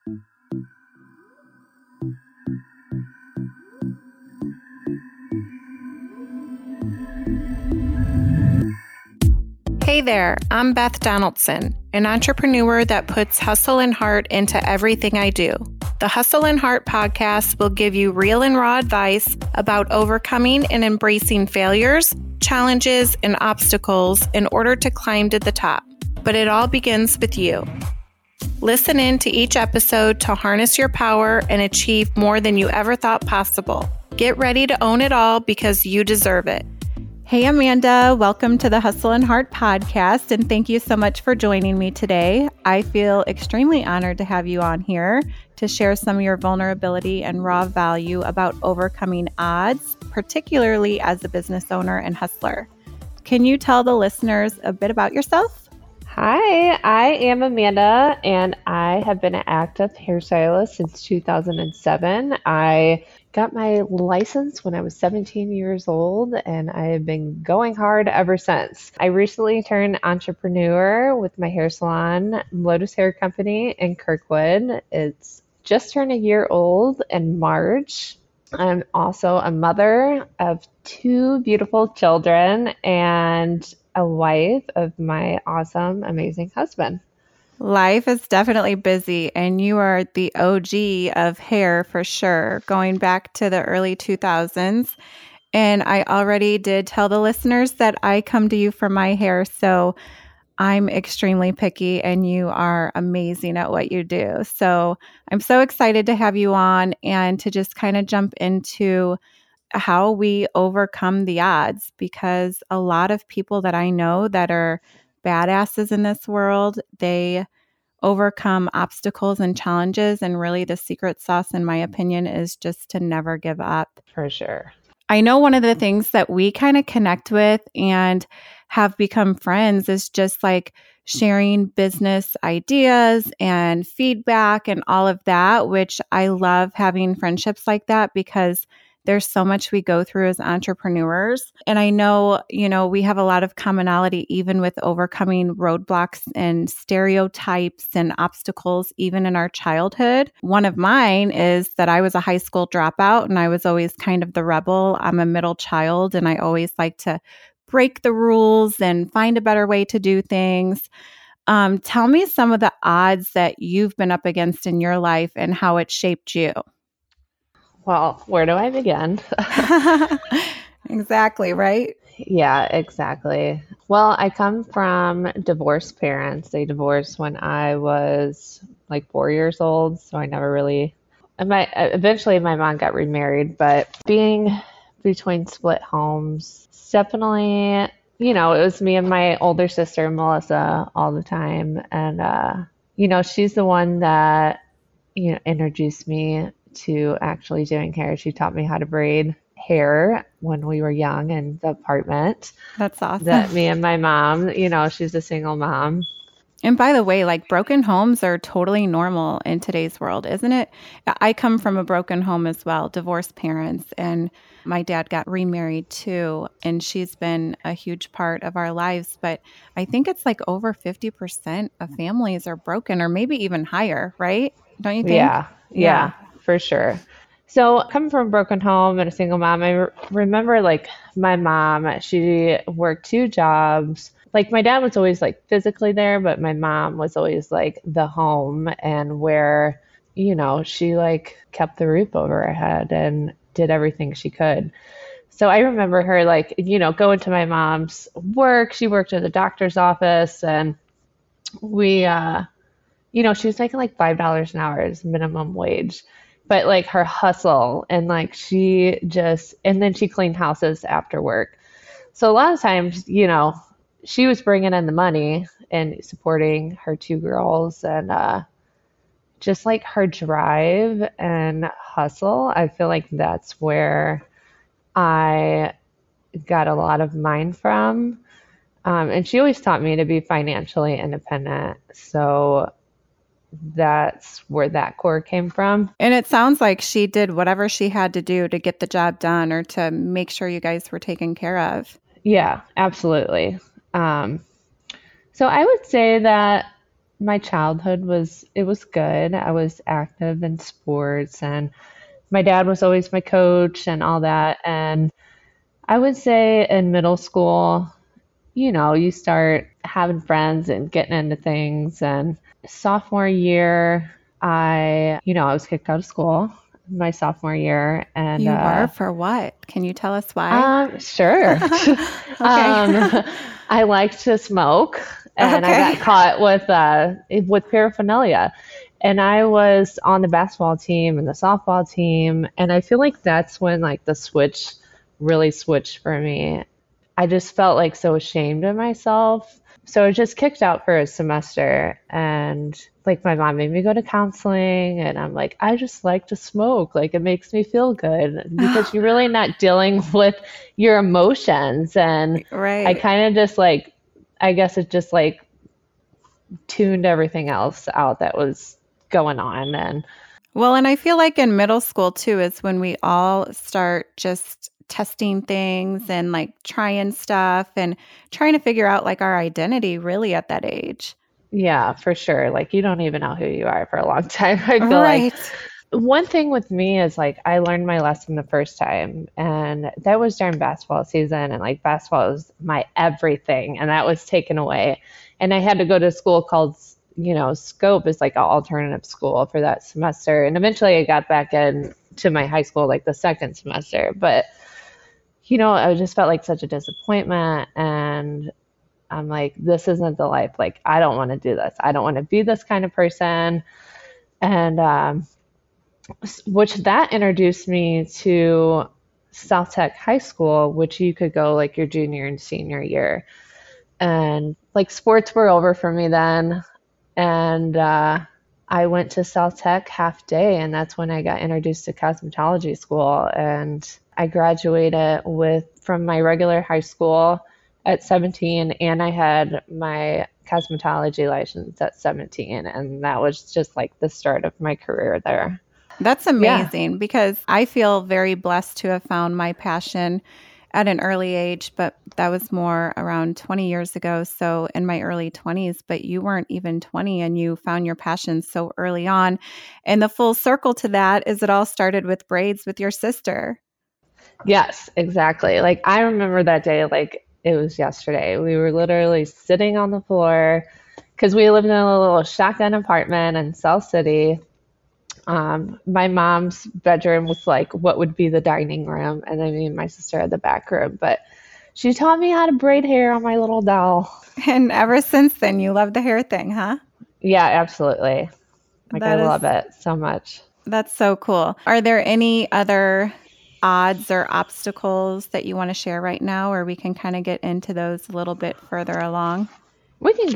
Hey there, I'm Beth Donaldson, an entrepreneur that puts hustle and heart into everything I do. The Hustle and Heart podcast will give you real and raw advice about overcoming and embracing failures, challenges, and obstacles in order to climb to the top. But it all begins with you. Listen in to each episode to harness your power and achieve more than you ever thought possible. Get ready to own it all because you deserve it. Hey, Amanda, welcome to the Hustle and Heart podcast, and thank you so much for joining me today. I feel extremely honored to have you on here to share some of your vulnerability and raw value about overcoming odds, particularly as a business owner and hustler. Can you tell the listeners a bit about yourself? Hi, I am Amanda, and I have been an active hairstylist since 2007. I got my license when I was 17 years old, and I have been going hard ever since. I recently turned entrepreneur with my hair salon, Lotus Hair Company in Kirkwood. It's just turned a year old in March. I'm also a mother of 2 beautiful children and a wife of my awesome, amazing husband. Life is definitely busy, and you are the OG of hair for sure, going back to the early 2000s. And I already did tell the listeners that I come to you for my hair, so I'm extremely picky, and you are amazing at what you do. So I'm so excited to have you on and to just kind of jump into how we overcome the odds, because a lot of people that I know that are badasses in this world, they overcome obstacles and challenges. And really the secret sauce, in my opinion, is just to never give up. For sure. I know one of the things that we kind of connect with and have become friends is just like sharing business ideas and feedback and all of that, which I love having friendships like that because there's so much we go through as entrepreneurs. And I know, we have a lot of commonality even with overcoming roadblocks and stereotypes and obstacles, even in our childhood. One of mine is that I was a high school dropout and I was always kind of the rebel. I'm a middle child and I always like to break the rules and find a better way to do things. Tell me some of the odds that you've been up against in your life and how it shaped you. Well, where do I begin? Exactly, right? Yeah, exactly. Well, I come from divorced parents. They divorced when I was like 4 years old, so I never really. Eventually, my mom got remarried, but being between split homes, definitely, it was me and my older sister, Melissa, all the time. And, she's the one that, introduced me to actually doing hair. She taught me how to braid hair when we were young in the apartment. That's awesome. That me and my mom, she's a single mom. And by the way, like broken homes are totally normal in today's world, isn't it? I come from a broken home as well, divorced parents, and my dad got remarried too, and she's been a huge part of our lives. But I think it's like over 50% of families are broken, or maybe even higher, right? Don't you think? Yeah, for sure. So coming from a broken home and a single mom, I remember like my mom, she worked 2 jobs. Like my dad was always like physically there, but my mom was always like the home and where, she like kept the roof over her head and did everything she could. So I remember her like, going to my mom's work. She worked at the doctor's office and we, she was making like $5 an hour as minimum wage. But like her hustle and like and then she cleaned houses after work. So a lot of times, she was bringing in the money and supporting her 2 girls and just like her drive and hustle. I feel like that's where I got a lot of mine from. And she always taught me to be financially independent. So that's where that core came from. And it sounds like she did whatever she had to do to get the job done or to make sure you guys were taken care of. Yeah, absolutely. So I would say that my childhood was good. I was active in sports, and my dad was always my coach and all that. And I would say in middle school, you start having friends and getting into things. And sophomore year, I was kicked out of school my sophomore year. And You were for what? Can you tell us why? sure. Okay. I like to smoke, and I got Okay. caught with paraphernalia. And I was on the basketball team and the softball team, and I feel like that's when like the switch really switched for me. I just felt like so ashamed of myself. So I was just kicked out for a semester, and like my mom made me go to counseling, and I'm like, I just like to smoke. Like it makes me feel good because you're really not dealing with your emotions. And I Right. kind of just like, I guess it just like tuned everything else out that was going on. And Well, and I feel like in middle school too is when we all start just testing things and like trying stuff and trying to figure out like our identity really at that age. yeah, for sure. Like you don't even know who you are for a long time. I feel like Right. one thing with me is like I learned my lesson the first time, and that was during basketball season, and like basketball was my everything, and that was taken away. And I had to go to a school called, Scope is like an alternative school for that semester. And eventually I got back in to my high school like the second semester. But, I just felt like such a disappointment, and I'm like, this isn't the life. Like, I don't want to do this. I don't want to be this kind of person. And which that introduced me to South Tech High School, which you could go like your junior and senior year. And like sports were over for me then. And I went to South Tech half day, and that's when I got introduced to cosmetology school. And I graduated from my regular high school at 17, and I had my cosmetology license at 17. And that was just like the start of my career there. That's Yeah. amazing because I feel very blessed to have found my passion at an early age, but that was more around 20 years ago. So in my early 20s, but you weren't even 20 and you found your passion so early on. And the full circle to that is it all started with braids with your sister. Yes, exactly. Like I remember that day like it was yesterday. We were literally sitting on the floor because we lived in a little shotgun apartment in South City. My mom's bedroom was like what would be the dining room, and then me and my sister had the back room. But she taught me how to braid hair on my little doll. And ever since then, you love the hair thing, huh? Yeah, absolutely. Like I That is, love it so much. that's so cool. Are there any other odds or obstacles that you want to share right now, or we can kind of get into those a little bit further along? We can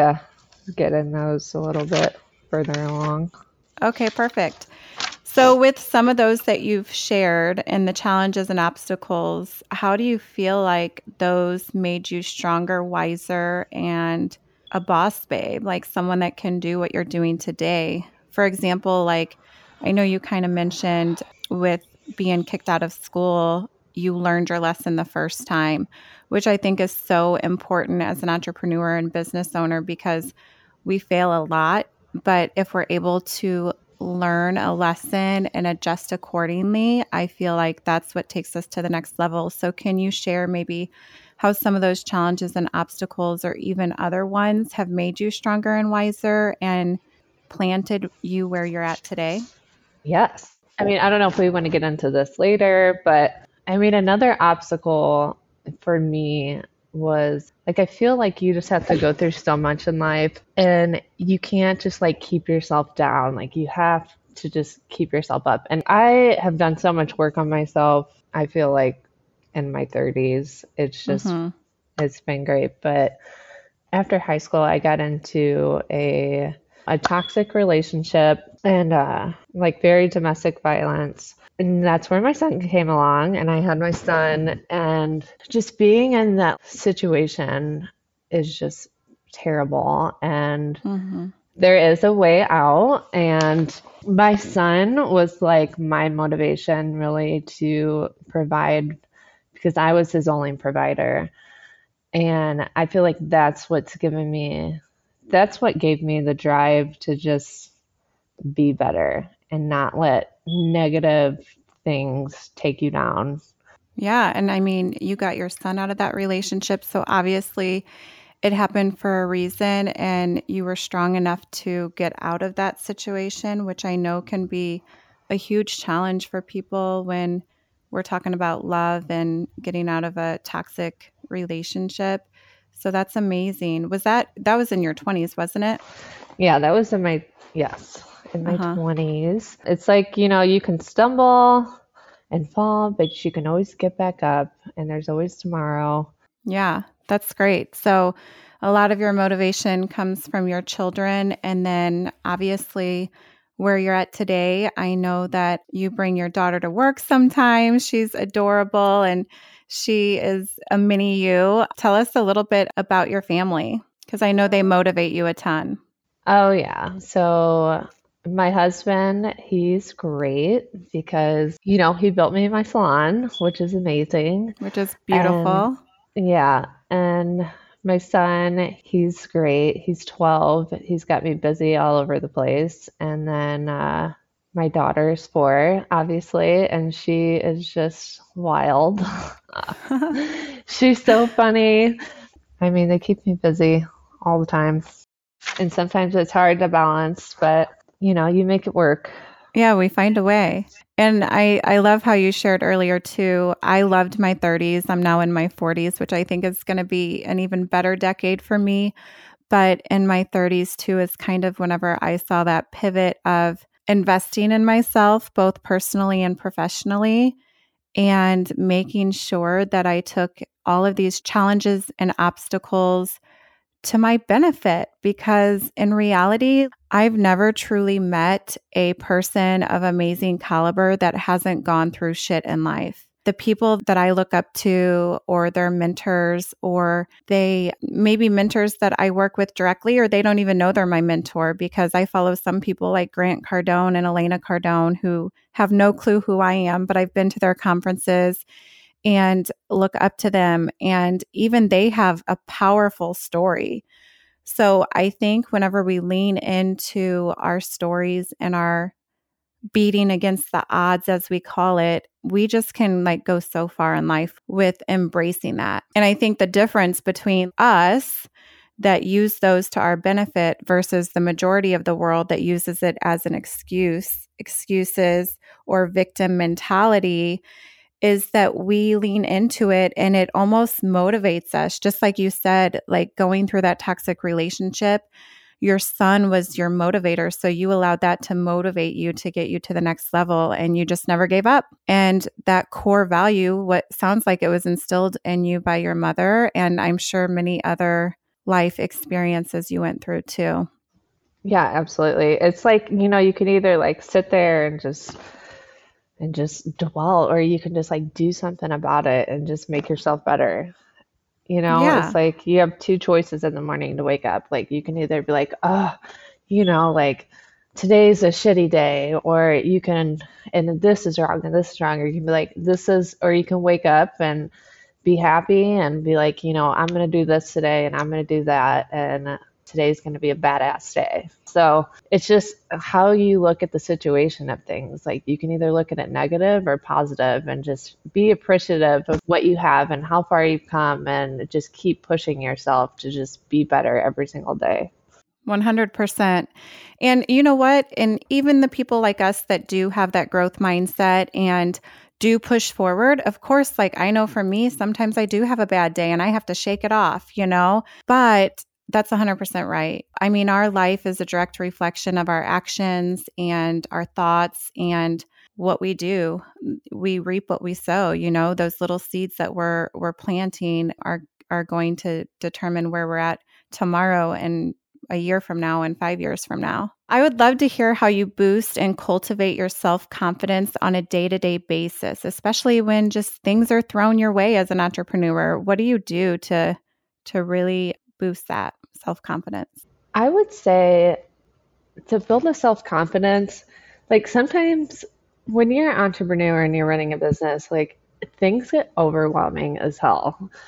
get in those a little bit further along. Okay, perfect. So, with some of those that you've shared and the challenges and obstacles, how do you feel like those made you stronger, wiser, and a boss babe, like someone that can do what you're doing today? For example, like I know you kind of mentioned with being kicked out of school, you learned your lesson the first time, which I think is so important as an entrepreneur and business owner because we fail a lot. But if we're able to learn a lesson and adjust accordingly, I feel like that's what takes us to the next level. So, can you share maybe how some of those challenges and obstacles, or even other ones, have made you stronger and wiser and planted you where you're at today? Yes. I mean, I don't know if we want to get into this later, but I mean, another obstacle for me was like, I feel like you just have to go through so much in life, and you can't just like keep yourself down. Like, you have to just keep yourself up. And I have done so much work on myself. I feel like in my 30s, Mm-hmm. it's been great. But after high school, I got into a toxic relationship, and like very domestic violence. And that's where my son came along, and I had my son, and just being in that situation is just terrible. And Mm-hmm. there is a way out. And my son was like my motivation really to provide because I was his only provider. And I feel like that's what's given me that's what gave me the drive to just be better and not let negative things take you down. Yeah. And I mean, you got your son out of that relationship. So obviously it happened for a reason and you were strong enough to get out of that situation, which I know can be a huge challenge for people when we're talking about love and getting out of a toxic relationship. So that's amazing. That was in your 20s, wasn't it? Yeah, that was in my Uh-huh. 20s. It's like, you can stumble and fall, but you can always get back up and there's always tomorrow. Yeah, that's great. So a lot of your motivation comes from your children. And then obviously, where you're at today, I know that you bring your daughter to work sometimes. She's adorable and she is a mini you. Tell us a little bit about your family because I know they motivate you a ton, Oh, yeah. So my husband, he's great because, he built me my salon, which is amazing. which is And beautiful. yeah, and my son, he's great. He's 12. He's got me busy all over the place. And then my daughter's 4, obviously, and she is just wild. She's so funny. I mean, they keep me busy all the time. And sometimes it's hard to balance, but you make it work. Yeah, we find a way. And I love how you shared earlier too. I loved my 30s. I'm now in my 40s, which I think is going to be an even better decade for me. But in my 30s too is kind of whenever I saw that pivot of investing in myself, both personally and professionally, and making sure that I took all of these challenges and obstacles to my benefit because in reality, I've never truly met a person of amazing caliber that hasn't gone through shit in life. The people that I look up to, or their mentors, or they maybe mentors that I work with directly, or they don't even know they're my mentor because I follow some people like Grant Cardone and Elena Cardone who have no clue who I am, but I've been to their conferences and look up to them. And even they have a powerful story. So I think whenever we lean into our stories and our beating against the odds, as we call it, we just can like go so far in life with embracing that. And I think the difference between us that use those to our benefit versus the majority of the world that uses it as an excuses, or victim mentality is that we lean into it and it almost motivates us. Just like you said, like going through that toxic relationship, your son was your motivator. So you allowed that to motivate you to get you to the next level and you just never gave up. And that core value, what sounds like it was instilled in you by your mother, and I'm sure many other life experiences you went through too. Yeah, absolutely. It's like, you can either like sit there and just dwell, or you can just like do something about it and just make yourself better. It's Yeah. like you have two choices in the morning to wake up. Like you can either be like, oh, like today's a shitty day, or you can, and this is wrong and this is wrong, or you can be like, or you can wake up and be happy and be like, I'm going to do this today and I'm going to do that. And today's going to be a badass day. So it's just how you look at the situation of things. Like you can either look at it negative or positive and just be appreciative of what you have and how far you've come and just keep pushing yourself to just be better every single day. 100%. And you know what? And even the people like us that do have that growth mindset and do push forward, of course, like I know for me, sometimes I do have a bad day and I have to shake it off, But that's 100% right. I mean, our life is a direct reflection of our actions and our thoughts and what we do. We reap what we sow, those little seeds that we're planting are going to determine where we're at tomorrow and a year from now and 5 years from now. I would love to hear how you boost and cultivate your self-confidence on a day-to-day basis, especially when just things are thrown your way as an entrepreneur. What do you do to really boost that self-confidence? I would say to build a self-confidence, like sometimes when you're an entrepreneur and you're running a business, like things get overwhelming as hell.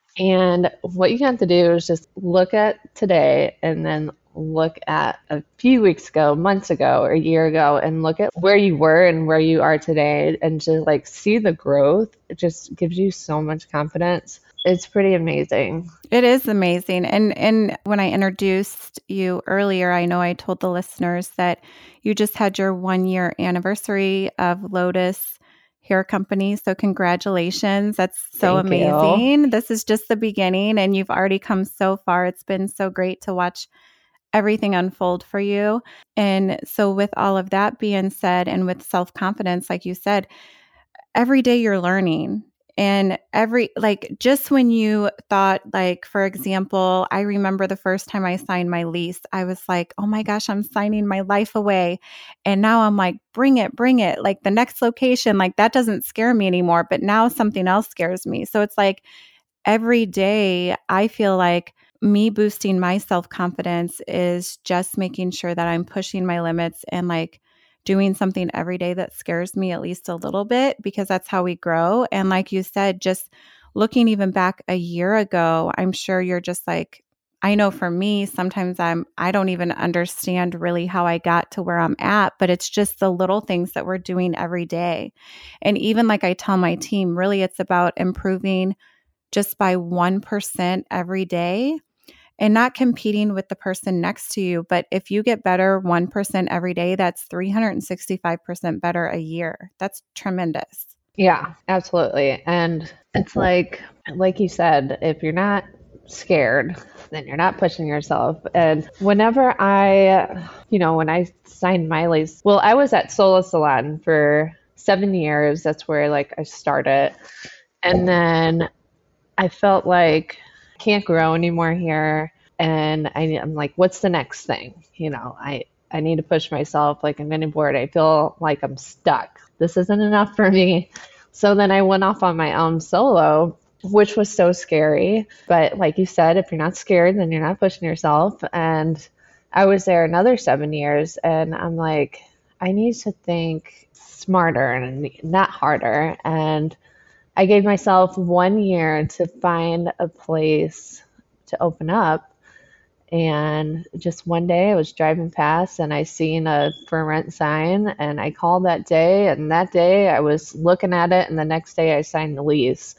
And what you have to do is just look at today and then look at a few weeks ago, months ago, or a year ago, and look at where you were and where you are today and just like see the growth. It just gives you so much confidence. It's pretty amazing. It is amazing. And when I introduced you earlier, I know I told the listeners that you just had your 1 year anniversary of Lotus Hair Company. So congratulations. That's so Thank you. amazing. This is just the beginning and you've already come so far. It's been so great to watch everything unfold for you. And so with all of that being said, and with self-confidence, like you said, every day you're learning. And just when you thought, like, for example, I remember the first time I signed my lease, I was like, oh my gosh, I'm signing my life away. And now I'm like, bring it. Like the next location, like that doesn't scare me anymore. But now something else scares me. So it's like every day I feel like me boosting my self-confidence is just making sure that I'm pushing my limits and like doing something every day that scares me at least a little bit, because that's how we grow. And like you said, just looking even back a year ago, I'm sure you're just like, I know for me, sometimes I don't even understand really how I got to where I'm at, but it's just the little things that we're doing every day. And even like I tell my team, really it's about improving just by 1% every day and not competing with the person next to you. But if you get better 1% every day, that's 365% better a year. That's tremendous. Yeah, absolutely. And it's like you said, if you're not scared, then you're not pushing yourself. And whenever when I signed my lease, well, I was at Sola Salon for 7 years. That's where like I started. And then I felt like I can't grow anymore here. And I'm like, what's the next thing? I need to push myself. Like I'm getting bored. I feel like I'm stuck. This isn't enough for me. So then I went off on my own solo, which was so scary. But like you said, if you're not scared, then you're not pushing yourself. And I was there another 7 years and I'm like, I need to think smarter and not harder. And I gave myself 1 year to find a place to open up. And just one day I was driving past and I seen a for rent sign and I called that day, and that day I was looking at it and the next day I signed the lease.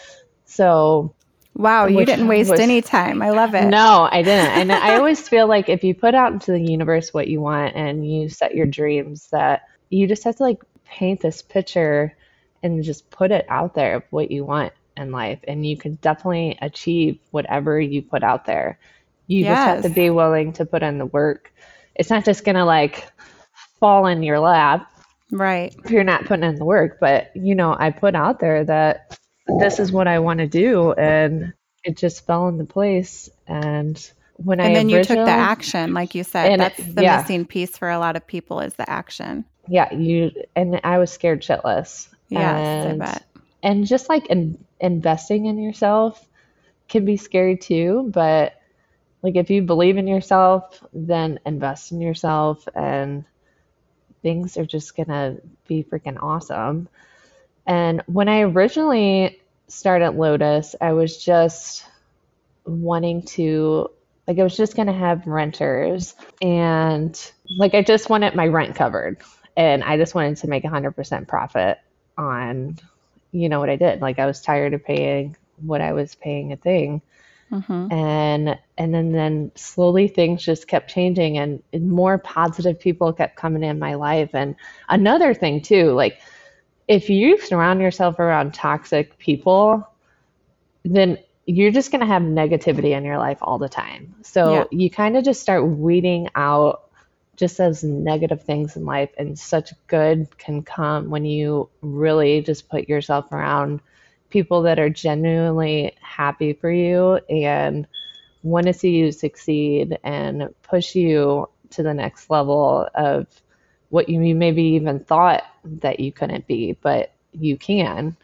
So wow, you didn't waste any time. I love it. No, I didn't. And I always feel like if you put out into the universe what you want and you set your dreams, that you just have to like paint this picture and just put it out there of what you want in life, and you can definitely achieve whatever you put out there. You just have to be willing to put in the work. It's not just going to like fall in your lap. Right. If you're not putting in the work. But, I put out there that this is what I want to do. And it just fell into place. And then you took the action, like you said. That's the missing piece for a lot of people is the action. Yeah. And I was scared shitless. Yes, I bet. And just like investing in yourself can be scary too. But like if you believe in yourself, then invest in yourself and things are just going to be freaking awesome. And when I originally started Lotus, I was just wanting to, like I was just going to have renters and like I just wanted my rent covered and I just wanted to make 100% profit on, what I did. Like I was tired of paying what I was paying a thing. Mm-hmm. And then slowly things just kept changing and more positive people kept coming in my life. And another thing too, like if you surround yourself around toxic people, then you're just going to have negativity in your life all the time. So you kind of just start weeding out just those negative things in life, and such good can come when you really just put yourself around people that are genuinely happy for you and want to see you succeed and push you to the next level of what you maybe even thought that you couldn't be, but you can.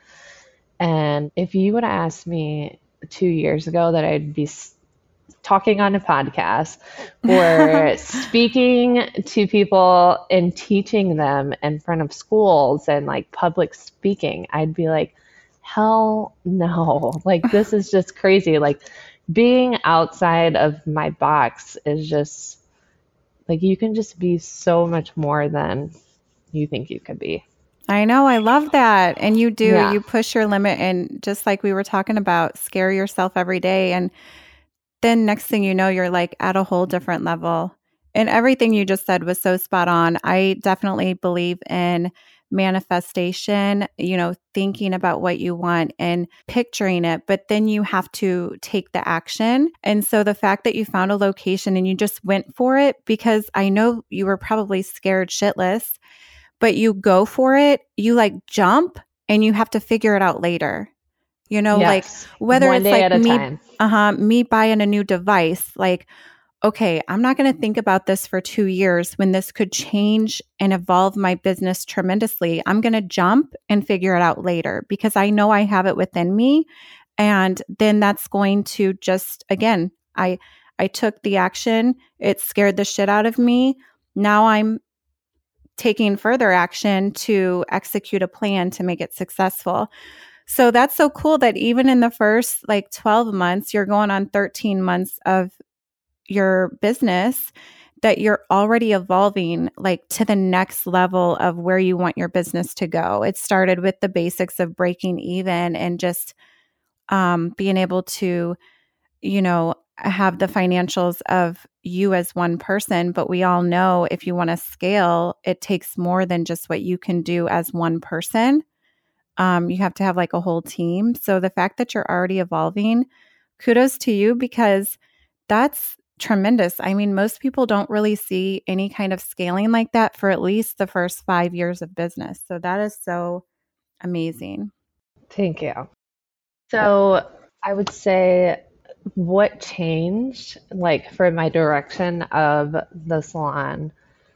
And if you would have asked me 2 years ago that I'd be talking on a podcast or speaking to people and teaching them in front of schools and like public speaking, I'd be like, hell no. Like, this is just crazy. Like, being outside of my box is just like, you can just be so much more than you think you could be. I know. I love that. And you do, Yeah. you push your limit, and just like we were talking about, scare yourself every day. And then next thing you know, you're like at a whole different level. And everything you just said was so spot on. I definitely believe in manifestation, thinking about what you want and picturing it, but then you have to take the action. And so the fact that you found a location and you just went for it, because I know you were probably scared shitless, but you go for it, you like jump, and you have to figure it out later. Like Yes. whether One it's day like at a time. me buying a new device, like, okay, I'm not going to think about this for 2 years when this could change and evolve my business tremendously. I'm going to jump and figure it out later because I know I have it within me. And then that's going to just, again, I took the action. It scared the shit out of me. Now I'm taking further action to execute a plan to make it successful. So that's so cool that even in the first like 12 months, you're going on 13 months of your business, that you're already evolving like to the next level of where you want your business to go. It started with the basics of breaking even and just being able to, have the financials of you as one person. But we all know if you want to scale, it takes more than just what you can do as one person. You have to have like a whole team. So the fact that you're already evolving, kudos to you, because that's tremendous. I mean, most people don't really see any kind of scaling like that for at least the first 5 years of business. So that is so amazing. Thank you. So I would say what changed, like for my direction of the salon,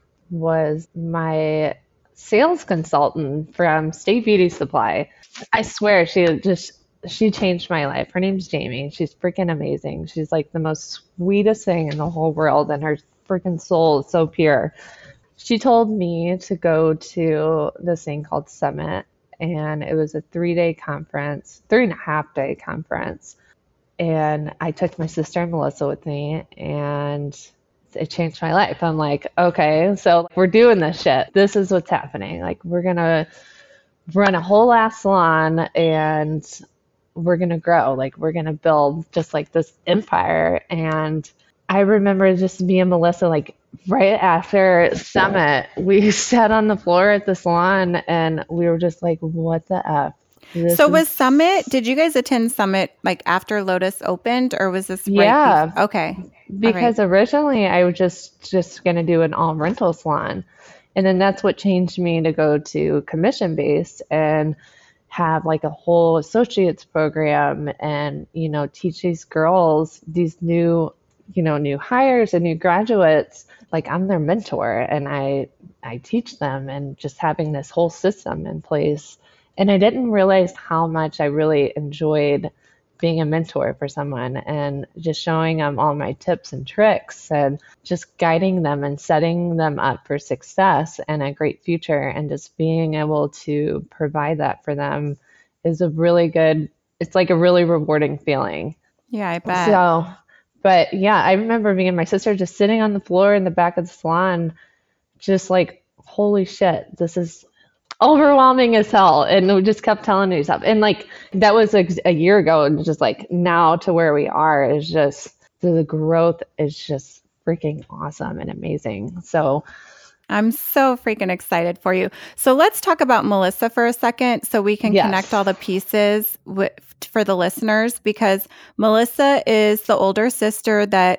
was my sales consultant from State Beauty Supply. I swear she changed my life. Her name's Jamie. She's freaking amazing. She's like the most sweetest thing in the whole world, and her freaking soul is so pure. She told me to go to this thing called Summit, and it was a 3-day conference, 3.5-day conference. And I took my sister Melissa with me, and it changed my life. I'm like, okay, so we're doing this shit. This is what's happening. Like, we're going to run a whole ass salon and we're going to grow. Like, we're going to build just like this empire. And I remember just me and Melissa, like right after Summit, we sat on the floor at the salon and we were just like, what the F? So was Summit, did you guys attend Summit like after Lotus opened, or was this Yeah. Okay. Because originally I was just going to do an all rental salon. And then that's what changed me to go to commission based and have like a whole associates program and, teach these girls, these new hires and new graduates, like I'm their mentor and I teach them, and just having this whole system in place. And I didn't realize how much I really enjoyed being a mentor for someone and just showing them all my tips and tricks and just guiding them and setting them up for success and a great future, and just being able to provide that for them is it's like a really rewarding feeling. Yeah, I bet. So, but yeah, I remember me and my sister just sitting on the floor in the back of the salon, just like, holy shit, this is overwhelming as hell. And we just kept telling yourself. And like, that was like a year ago. And just like now to where we are is just, the growth is just freaking awesome and amazing. So I'm so freaking excited for you. So let's talk about Melissa for a second so we can connect all the pieces for the listeners, because Melissa is the older sister that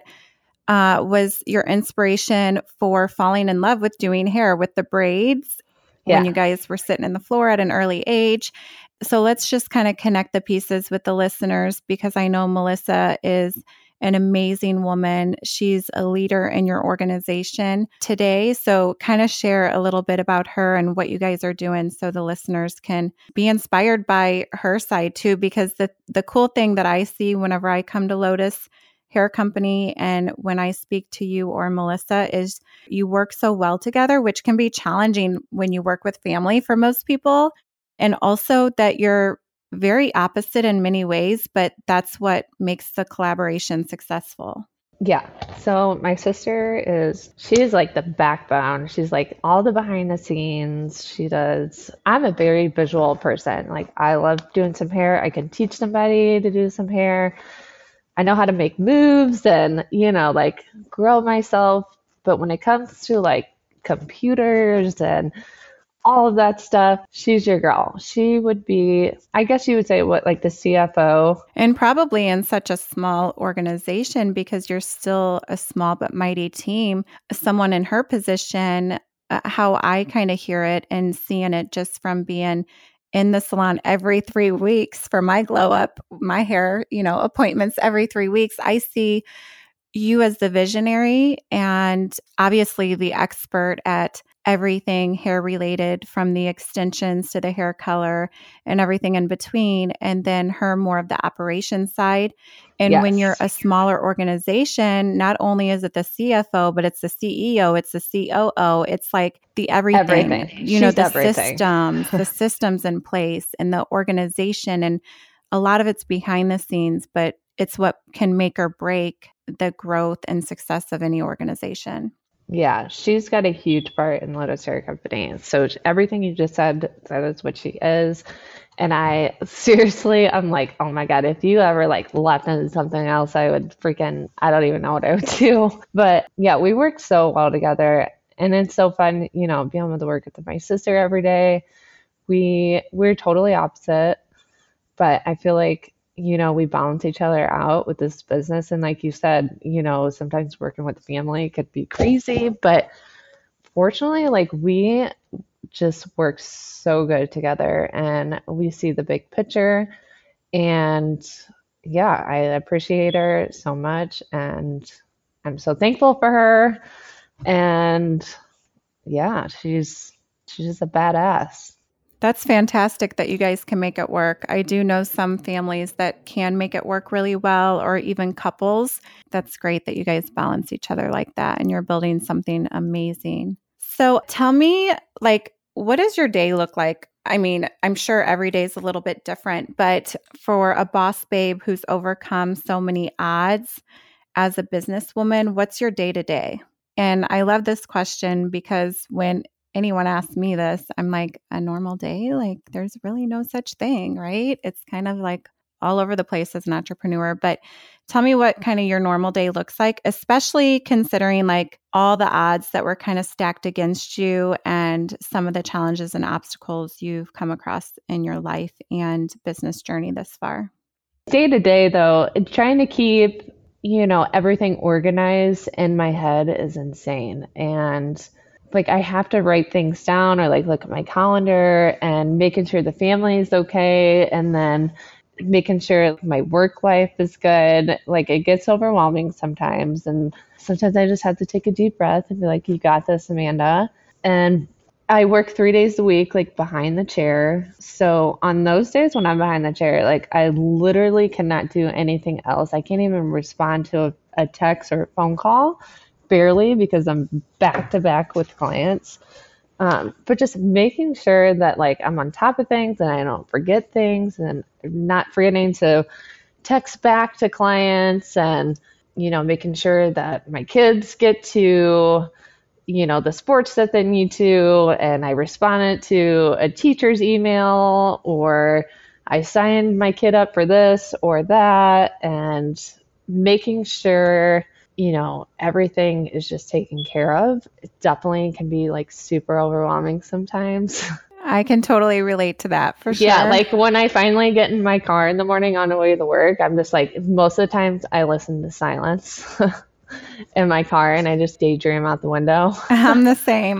was your inspiration for falling in love with doing hair with the braids when you guys were sitting in the floor at an early age. So let's just kind of connect the pieces with the listeners, because I know Melissa is an amazing woman. She's a leader in your organization today. So kind of share a little bit about her and what you guys are doing so the listeners can be inspired by her side too, because the cool thing that I see whenever I come to Lotus Hair Company and when I speak to you or Melissa is you work so well together, which can be challenging when you work with family for most people. And also that you're very opposite in many ways, but that's what makes the collaboration successful. Yeah. So my sister she's like the backbone. She's like all the behind the scenes. I'm a very visual person. Like I love doing some hair. I can teach somebody to do some hair. I know how to make moves and, like grow myself. But when it comes to like computers and all of that stuff, she's your girl. She would be, I guess you would say, what, like the CFO? And probably in such a small organization, because you're still a small but mighty team, someone in her position, how I kind of hear it and seeing it just from being in the salon every 3 weeks for my glow up, my hair, appointments every 3 weeks, I see you as the visionary and obviously the expert at everything hair related, from the extensions to the hair color and everything in between. And then her more of the operations side. And when you're a smaller organization, not only is it the CFO, but it's the CEO, it's the COO, it's like the everything. The systems in place and the organization. And a lot of it's behind the scenes, but it's what can make or break the growth and success of any organization. Yeah, she's got a huge part in Lotus Hair Company. So everything you just said, that is what she is. And I'm like, oh my God, if you ever like left into something else, I don't even know what I would do. But yeah, we work so well together. And it's so fun, being able to work with my sister every day. We're totally opposite, but I feel like we balance each other out with this business. And like you said, sometimes working with family could be crazy, but fortunately, like we just work so good together and we see the big picture. And yeah, I appreciate her so much and I'm so thankful for her. And yeah, she's just a badass. That's fantastic that you guys can make it work. I do know some families that can make it work really well, or even couples. That's great that you guys balance each other like that and you're building something amazing. So tell me, like, what does your day look like? I mean, I'm sure every day is a little bit different, but for a boss babe who's overcome so many odds as a businesswoman, what's your day to day? And I love this question because when anyone asks me this, I'm like, a normal day? Like, there's really no such thing, right? It's kind of like all over the place as an entrepreneur. But tell me what kind of your normal day looks like, especially considering like all the odds that were kind of stacked against you and some of the challenges and obstacles you've come across in your life and business journey this far. Day to day, though, trying to keep, everything organized in my head is insane. And like I have to write things down or like look at my calendar and making sure the family is okay. And then making sure my work life is good. Like it gets overwhelming sometimes. And sometimes I just have to take a deep breath and be like, you got this, Amanda. And I work 3 days a week, like behind the chair. So on those days when I'm behind the chair, like I literally cannot do anything else. I can't even respond to a text or a phone call, barely, because I'm back to back with clients. But just making sure that like I'm on top of things and I don't forget things and not forgetting to text back to clients and, making sure that my kids get to, the sports that they need to, and I responded to a teacher's email or I signed my kid up for this or that, and making sure everything is just taken care of. It definitely can be like super overwhelming sometimes. I can totally relate to that for sure. Yeah, like when I finally get in my car in the morning on the way to work, I'm just like, most of the times I listen to silence in my car and I just daydream out the window. I'm the same.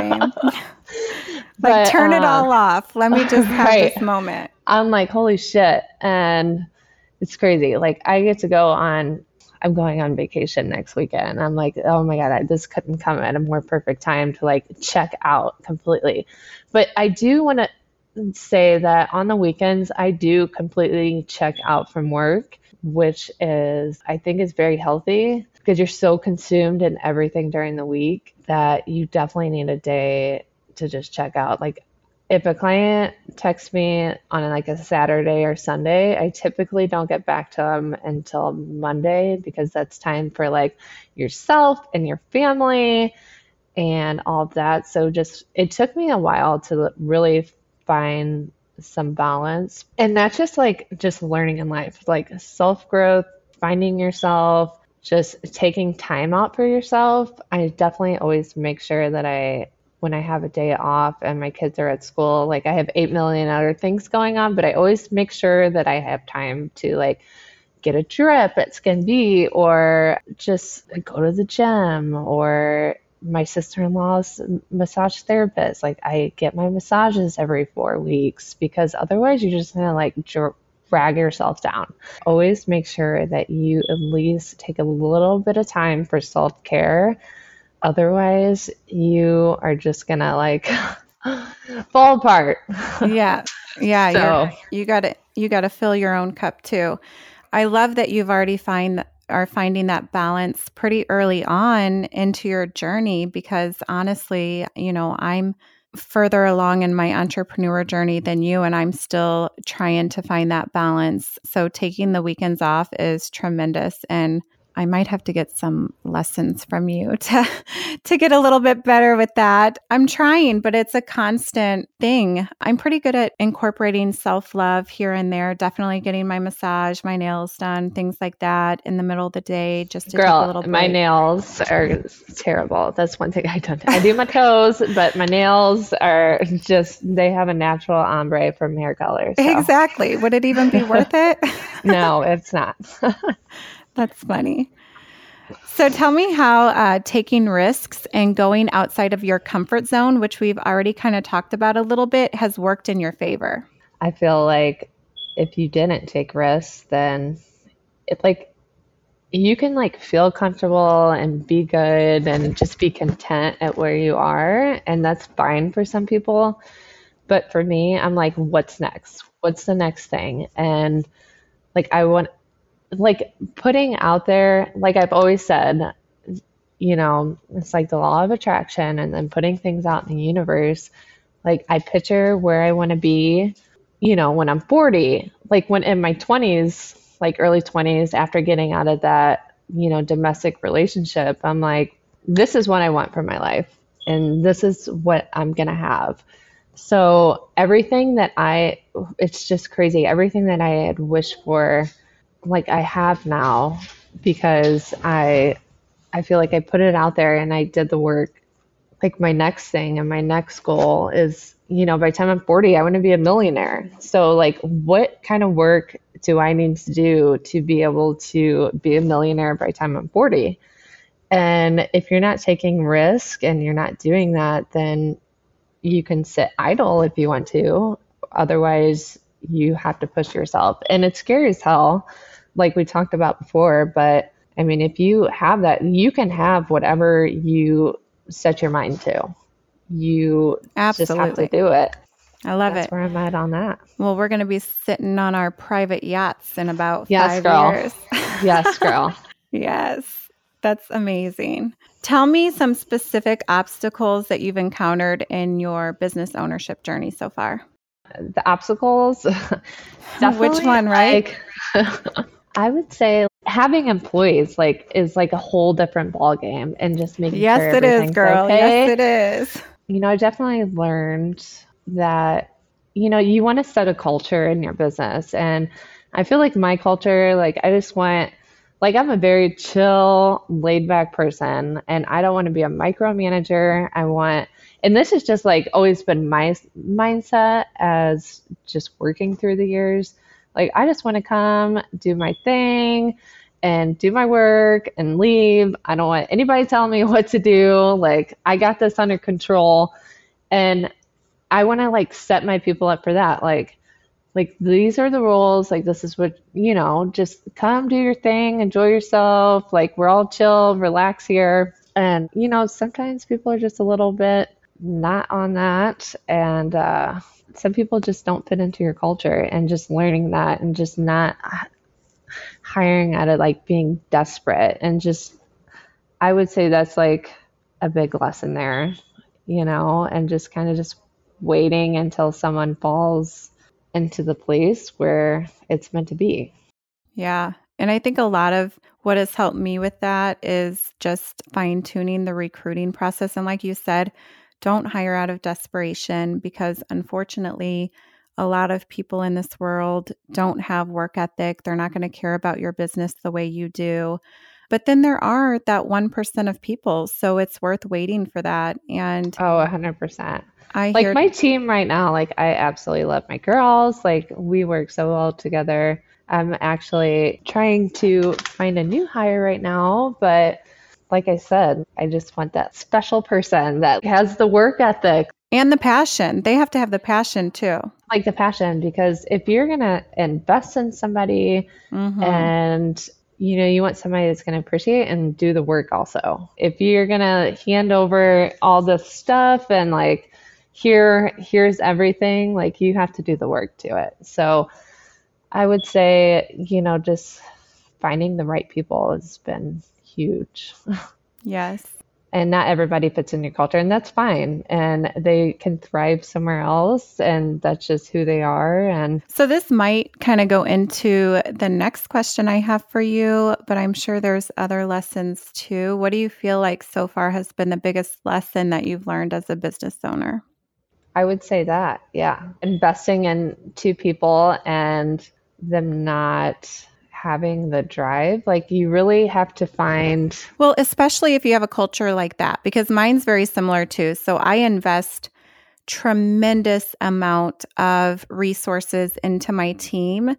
Like, turn it all off. Let me just have this moment. I'm like, holy shit. And it's crazy. Like I'm going on vacation next weekend. I'm like, oh my God, this couldn't come at a more perfect time to like check out completely. But I do want to say that on the weekends, I do completely check out from work, which I think is very healthy because you're so consumed in everything during the week that you definitely need a day to just check out. Like if a client texts me on like a Saturday or Sunday, I typically don't get back to them until Monday because that's time for like yourself and your family and all of that. So just it took me a while to really find some balance. And that's just like just learning in life, like self-growth, finding yourself, just taking time out for yourself. I definitely always make sure that when I have a day off and my kids are at school, like I have 8 million other things going on, but I always make sure that I have time to like get a drip at Skin B or just go to the gym or my sister-in-law's massage therapist. Like I get my massages every 4 weeks because otherwise you're just gonna like drag yourself down. Always make sure that you at least take a little bit of time for self-care. Otherwise, you are just gonna like fall apart. Yeah. Yeah, So, you got to fill your own cup too. I love that you've already are finding that balance pretty early on into your journey because honestly, I'm further along in my entrepreneur journey than you and I'm still trying to find that balance. So taking the weekends off is tremendous and I might have to get some lessons from you to get a little bit better with that. I'm trying, but it's a constant thing. I'm pretty good at incorporating self-love here and there, definitely getting my massage, my nails done, things like that in the middle of the day just to take a little girl, my break. nails are terrible. That's one thing I don't. I do my toes, but my nails are just, they have a natural ombre from hair color. So, Exactly. Would it even be worth it? no, it's not. That's funny. So tell me how taking risks and going outside of your comfort zone, which we've already kind of talked about a little bit, has worked in your favor. I feel like if you didn't take risks, then it like you can like feel comfortable and be good and just be content at where you are, and that's fine for some people. But for me, I'm like, what's next? What's the next thing? And like I want like putting out there, like I've always said, it's like the law of attraction and then putting things out in the universe. Like I picture where I want to be, when I'm 40, like when in my 20s, like early 20s, after getting out of that, domestic relationship, I'm like, this is what I want for my life. And this is what I'm going to have. So everything it's just crazy. Everything that I had wished for, like I have now because I feel like I put it out there and I did the work. Like my next thing and my next goal is, by the time I'm 40, I want to be a millionaire. So like what kind of work do I need to do to be able to be a millionaire by the time I'm 40? And if you're not taking risk and you're not doing that, then you can sit idle if you want to. Otherwise, you have to push yourself. And it's scary as hell, like we talked about before. But I mean, if you have that, you can have whatever you set your mind to. You just have to Absolutely. do it. I love That's it. where I'm at on that. Well, we're going to be sitting on our private yachts in about Yes, 5 girl. years. Yes, girl. Yes, that's amazing. Tell me some specific obstacles that you've encountered in your business ownership journey so far. The obstacles, Which definitely one, right? I would say having employees like is like a whole different ball game and just making Yes, sure it is, everything's girl. Yes, okay. it is. I definitely learned that, you want to set a culture in your business. And I feel like my culture, like I just want, like I'm a very chill, laid back person and I don't want to be a micromanager. And this has just like always been my mindset as just working through the years. Like I just want to come, do my thing and do my work and leave. I don't want anybody telling me what to do. Like I got this under control and I want to like set my people up for that. Like these are the rules. Like this is what, just come do your thing, enjoy yourself. Like we're all chill, relax here. And, sometimes people are just a little bit not on that. And some people just don't fit into your culture and just learning that and just not hiring out of like being desperate. And just, I would say that's like a big lesson there, and just kind of just waiting until someone falls into the place where it's meant to be. Yeah. And I think a lot of what has helped me with that is just fine tuning the recruiting process. And like you said, don't hire out of desperation because unfortunately, a lot of people in this world don't have work ethic. They're not going to care about your business the way you do. But then there are that 1% of people. So it's worth waiting for that. And Oh, 100%. I Like hear, my team right now, like I absolutely love my girls. Like we work so well together. I'm actually trying to find a new hire right now, but like I said, I just want that special person that has the work ethic, and the passion. They have to have the passion too. like the passion, because if you're going to invest in somebody and you want somebody that's going to appreciate and do the work also. If you're going to hand over all this stuff and like here's everything, like you have to do the work to it. So I would say, just finding the right people has been huge. Yes. And not everybody fits in your culture, and that's fine. And they can thrive somewhere else, and that's just who they are. And So this might kind of go into the next question I have for you, but I'm sure there's other lessons too. What do you feel like so far has been the biggest lesson that you've learned as a business owner? I would say that, yeah, investing in two people and them not having the drive, like you really have to find. Well, especially if you have a culture like that, because mine's very similar too. So I invest tremendous amount of resources into my team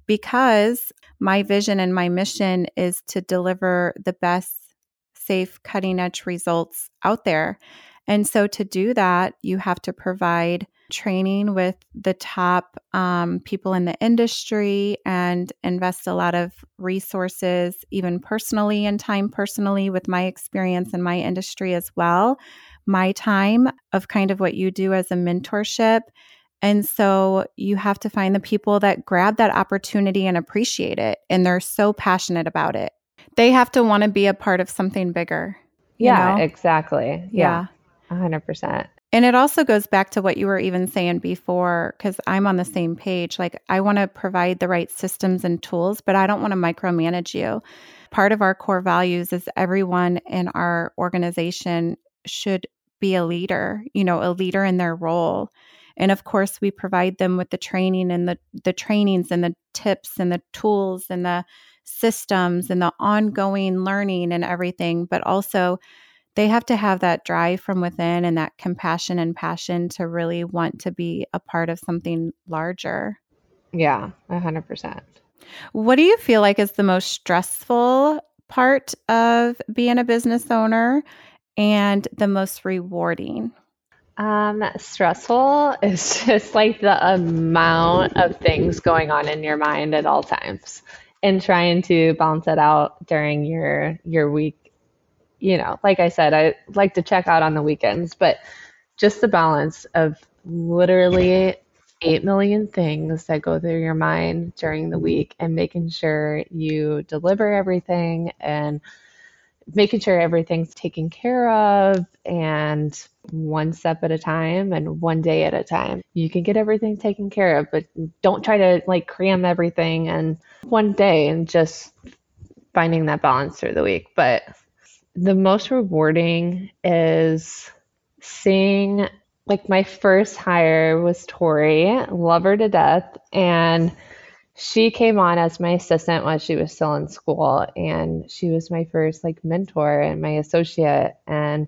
because my vision and my mission is to deliver the best, safe, cutting edge results out there. And so to do that, you have to provide training with the top people in the industry and invest a lot of resources, even personally and time personally with my experience in my industry as well. My time of kind of what you do as a mentorship. And so you have to find the people that grab that opportunity and appreciate it. And they're so passionate about it. They have to want to be a part of something bigger. Yeah, exactly. Yeah. 100%. And it also goes back to what you were even saying before, because I'm on the same page. Like, I want to provide the right systems and tools, but I don't want to micromanage you. Part of our core values is everyone in our organization should be a leader in their role. And of course, we provide them with the training and the trainings and the tips and the tools and the systems and the ongoing learning and everything, but also they have to have that drive from within and that compassion and passion to really want to be a part of something larger. Yeah, 100%. What do you feel like is the most stressful part of being a business owner and the most rewarding? Stressful is just like the amount of things going on in your mind at all times and trying to balance it out during your week. Like I said, I like to check out on the weekends, but just the balance of literally 8 million things that go through your mind during the week and making sure you deliver everything and making sure everything's taken care of and one step at a time and one day at a time. You can get everything taken care of, but don't try to like cram everything in one day and just finding that balance through the week. But the most rewarding is seeing, like my first hire was Tori, love her to death. And she came on as my assistant while she was still in school. And she was my first like mentor and my associate and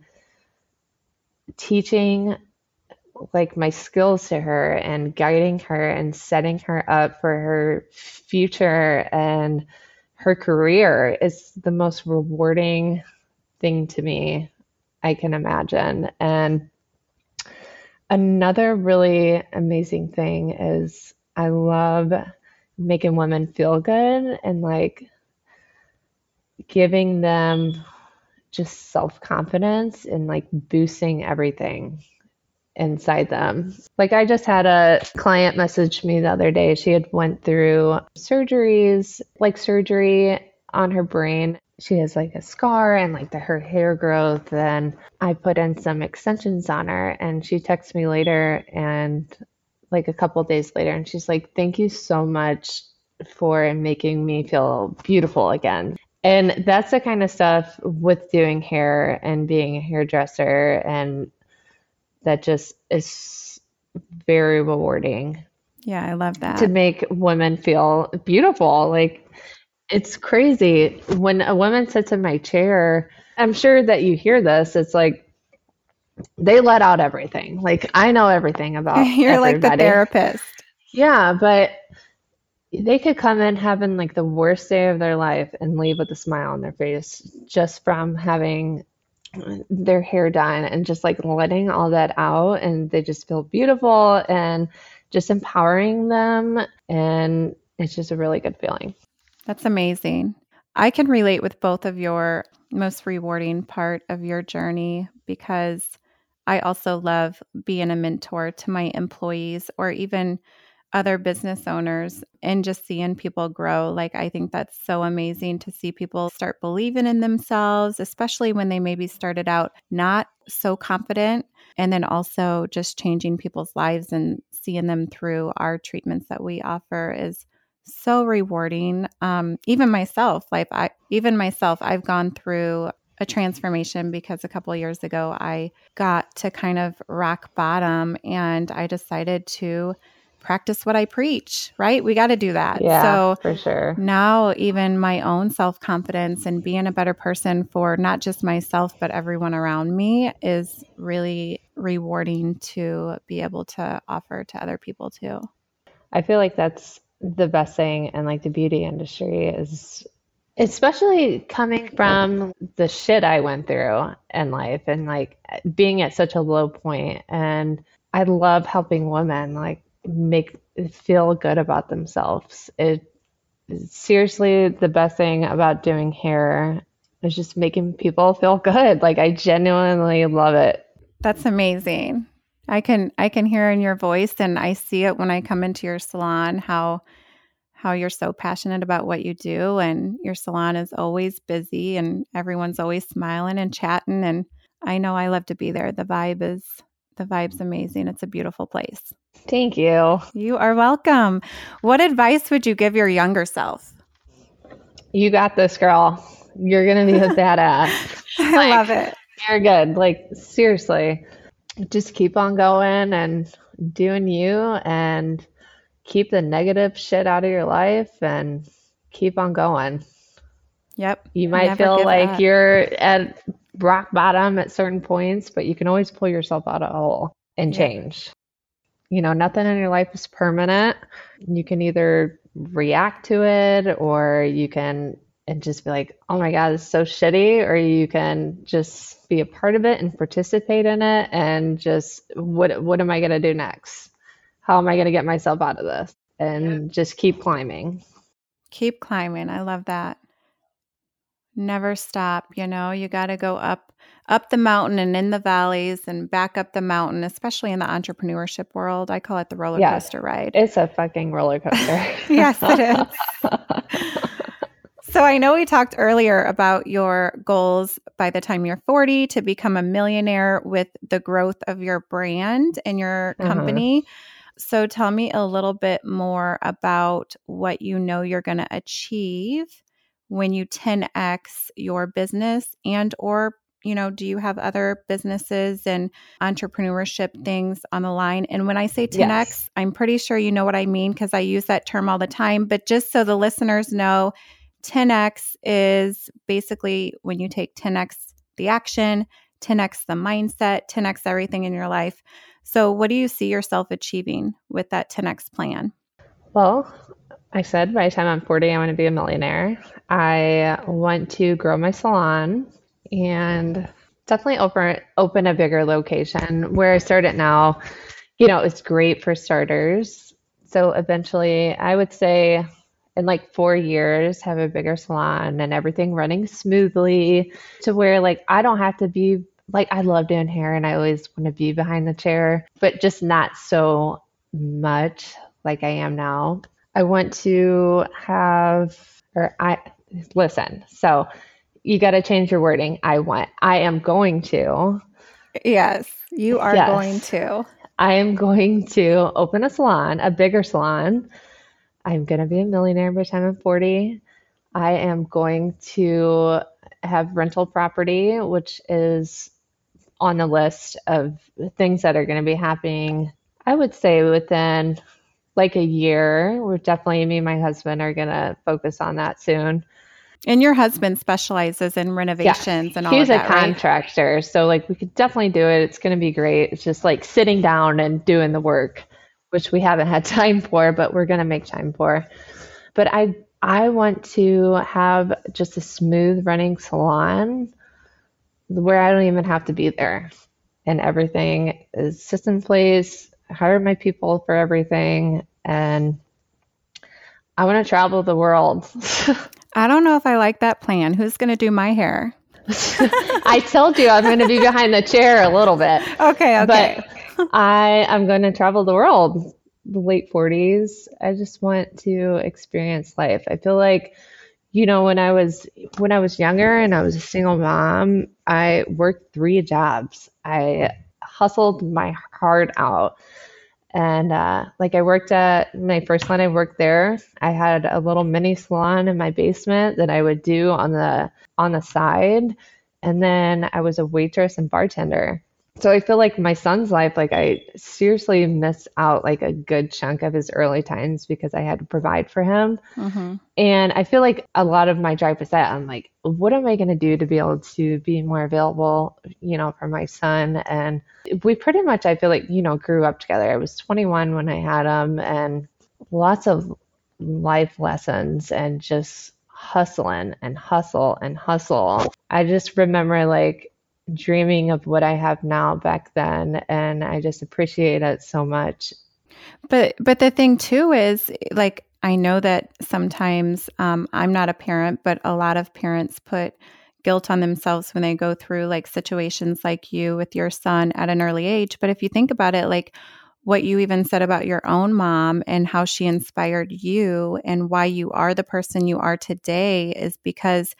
teaching like my skills to her and guiding her and setting her up for her future and her career is the most rewarding thing to me I can imagine. And another really amazing thing is I love making women feel good and like giving them just self-confidence and like boosting everything inside them. Like I just had a client message me the other day. She had went through surgery on her brain. she has like a scar and like her hair growth, and I put in some extensions on her, and she texts me later and like a couple days later, and she's like, thank you so much for making me feel beautiful again. And that's the kind of stuff with doing hair and being a hairdresser, and that just is very rewarding Yeah, I love to that. make women feel beautiful. Like, it's crazy. When a woman sits in my chair, I'm sure that you hear this, it's like they let out everything. Like, I know everything about You're like the everybody. therapist. Yeah, but they could come in having like the worst day of their life and leave with a smile on their face just from having their hair done and just like letting all that out, and they just feel beautiful and just empowering them, and it's just a really good feeling. That's amazing. I can relate with both of your most rewarding part of your journey because I also love being a mentor to my employees or even other business owners and just seeing people grow. Like, I think that's so amazing to see people start believing in themselves, especially when they maybe started out not so confident. And then also just changing people's lives and seeing them through our treatments that we offer is so rewarding. Even myself, I've gone through a transformation because a couple of years ago, I got to kind of rock bottom and I decided to practice what I preach, right? We got to do that. Yeah, So for sure. now even my own self-confidence and being a better person for not just myself, but everyone around me is really rewarding to be able to offer to other people too. I feel like that's the best thing in like the beauty industry is, especially coming from the shit I went through in life and like being at such a low point. And I love helping women like make feel good about themselves. It seriously, the best thing about doing hair is just making people feel good. Like, I genuinely love it. That's amazing. I can hear in your voice and I see it when I come into your salon how you're so passionate about what you do and your salon is always busy and everyone's always smiling and chatting and I know I love to be there. The vibe's amazing. It's a beautiful place. Thank you. You are welcome. What advice would you give your younger self? You got this, girl. You're gonna be a badass. I love it. You're good. Like, seriously, just keep on going and doing you, and keep the negative shit out of your life and keep on going. Yep. You might Never feel give like up. you're at rock bottom at certain points, but you can always pull yourself out of a hole and Yep. change. Nothing in your life is permanent. You can either react to it, or you can and just be like, oh my God, it's so shitty, or you can just be a part of it and participate in it and just what am I gonna do next? How am I gonna get myself out of this? And just keep climbing. Keep climbing. I love that. Never stop, you got to go up the mountain and in the valleys and back up the mountain, especially in the entrepreneurship world. I call it the roller Yes, coaster ride. it's a fucking roller coaster. Yes, it is. So I know we talked earlier about your goals by the time you're 40 to become a millionaire with the growth of your brand and your company. So tell me a little bit more about what you know you're going to achieve when you 10x your business and or do you have other businesses and entrepreneurship things on the line? And when I say 10x, Yes. I'm pretty sure you know what I mean because I use that term all the time. But just so the listeners know, 10x is basically when you take 10x the action, 10x the mindset, 10x everything in your life. So what do you see yourself achieving with that 10x plan? Well, I said by the time I'm 40, I want to be a millionaire. I want to grow my salon and definitely open a bigger location. Where I start it now, it's great for starters. So eventually, I would say in like 4 years, have a bigger salon and everything running smoothly to where like I don't have to be like, I love doing hair and I always want to be behind the chair, but just not so much like I am now. I want to have, or I listen. So you got to change your wording. I am going to. Yes, you are going to. I am going to open a salon, a bigger salon. I'm going to be a millionaire by the time I'm 40. I am going to have rental property, which is on the list of things that are going to be happening, I would say within like a year. We're definitely, me and my husband are going to focus on that soon. And your husband specializes in renovations and all of that, He's a contractor, right? So like we could definitely do it. It's going to be great. It's just like sitting down and doing the work, which we haven't had time for, but we're going to make time for. But I want to have just a smooth running salon where I don't even have to be there, and everything is just in place. I hire my people for everything, and I want to travel the world. I don't know if I like that plan. Who's going to do my hair? I told you I'm going to be behind the chair a little bit. Okay. But I'm going to travel the world. The late 40s. I just want to experience life. I feel like, when I was younger and I was a single mom, I worked 3 jobs. I hustled my heart out. And like I worked at my first one, I worked there. I had a little mini salon in my basement that I would do on the side. And then I was a waitress and bartender. So I feel like my son's life, like I seriously missed out like a good chunk of his early times because I had to provide for him. Mm-hmm. And I feel like a lot of my drive was that I'm like, what am I going to do to be able to be more available, for my son? And we pretty much, I feel like, grew up together. I was 21 when I had him, and lots of life lessons and just hustling and hustle and hustle. I just remember like dreaming of what I have now back then, and I just appreciate it so much. But the thing too is, like, I know that sometimes I'm not a parent, but a lot of parents put guilt on themselves when they go through like situations like you with your son at an early age. But if you think about it, like what you even said about your own mom and how she inspired you and why you are the person you are today is because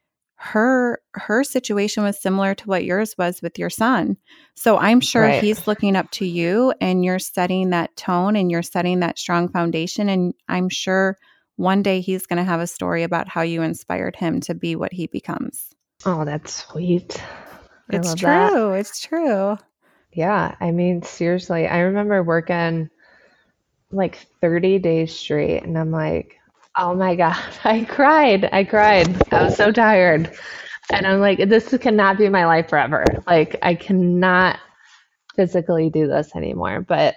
her situation was similar to what yours was with your son. So I'm sure he's looking up to you, and you're setting that tone and you're setting that strong foundation. And I'm sure one day he's going to have a story about how you inspired him to be what he becomes. Oh, that's sweet. It's true. It's true. Yeah. I mean, seriously, I remember working like 30 days straight, and I'm like, oh my God, I cried. I was so tired. And I'm like, this cannot be my life forever. Like, I cannot physically do this anymore. But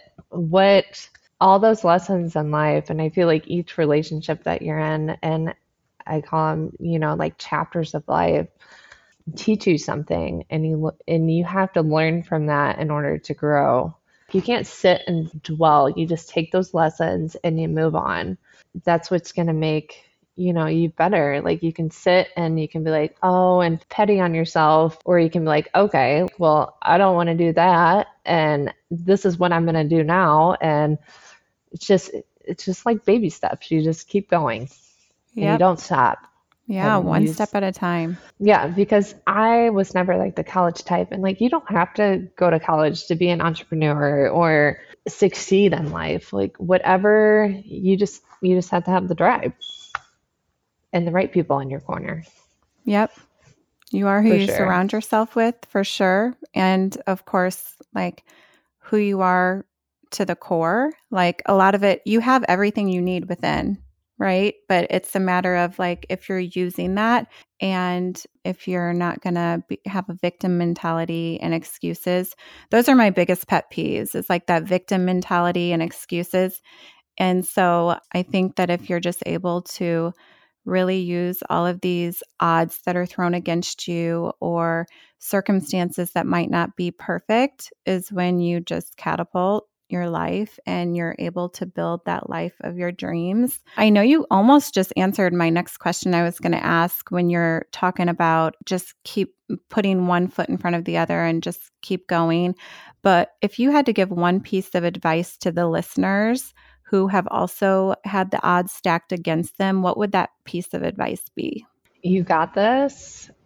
all those lessons in life, and I feel like each relationship that you're in, and I call them, like chapters of life, teach you something, and you have to learn from that in order to grow. You can't sit and dwell. You just take those lessons and you move on. That's what's going to make, you better. Like you can sit and you can be like, oh, and petty on yourself, or you can be like, okay, well, I don't want to do that. And this is what I'm going to do now. And it's just like baby steps. You just keep going and you don't stop. Yeah, one step at a time. Yeah, because I was never like the college type. And like, you don't have to go to college to be an entrepreneur or succeed in life. Like whatever, you just have to have the drive and the right people in your corner. Yep. You are who you surround yourself with, for sure. And of course, like who you are to the core, like a lot of it, you have everything you need within. Right. But it's a matter of like, if you're using that and if you're not going to have a victim mentality and excuses, those are my biggest pet peeves, is like that victim mentality and excuses. And so I think that if you're just able to really use all of these odds that are thrown against you or circumstances that might not be perfect, is when you just catapult your life and you're able to build that life of your dreams. I know you almost just answered my next question I was going to ask when you're talking about just keep putting one foot in front of the other and just keep going. But if you had to give one piece of advice to the listeners who have also had the odds stacked against them, what would that piece of advice be? You got this.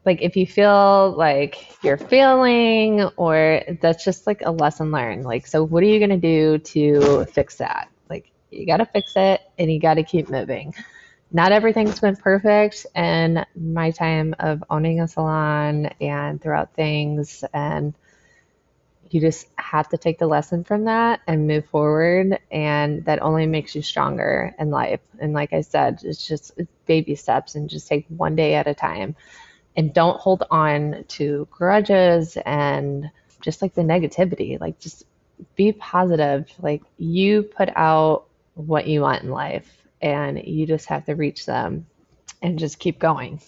Like if you feel like you're failing, or that's just like a lesson learned. Like, so what are you going to do to fix that? Like you got to fix it and you got to keep moving. Not everything's been perfect in my time of owning a salon and throughout things, and you just have to take the lesson from that and move forward, and that only makes you stronger in life. And like I said, it's baby steps and just take one day at a time, and don't hold on to grudges and just like the negativity. Like just be positive. Like you put out what you want in life and you just have to reach them and just keep going.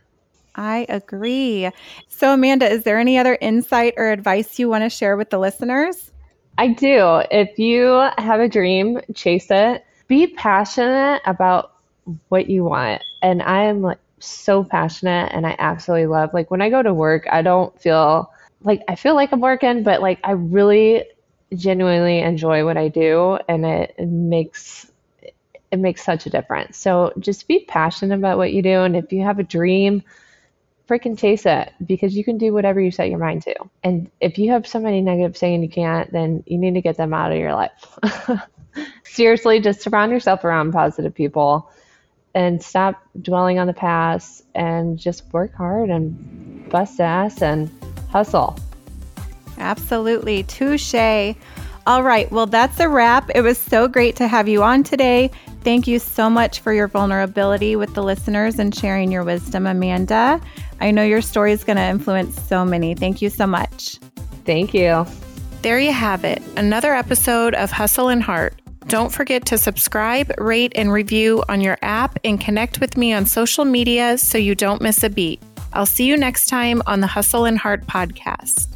I agree. So Amanda, is there any insight or advice you want to share with the listeners? I do. If you have a dream, chase it. Be passionate about what you want. And I am like so passionate, and I absolutely love, like when I go to work, I don't feel like I'm working, but like I really genuinely enjoy what I do, and it makes such a difference. So just be passionate about what you do. And if you have a dream, freaking chase it, because you can do whatever you set your mind to. And if you have somebody negative saying you can't, then you need to get them out of your life. Seriously, just surround yourself around positive people and stop dwelling on the past, and just work hard and bust ass and hustle. Absolutely. Touche. All right. Well, that's a wrap. It was so great to have you on today. Thank you so much for your vulnerability with the listeners and sharing your wisdom, Amanda. I know your story is going to influence so many. Thank you so much. Thank you. There you have it. Another episode of Hustle and Heart. Don't forget to subscribe, rate, and review on your app, and connect with me on social media so you don't miss a beat. I'll see you next time on the Hustle and Heart podcast.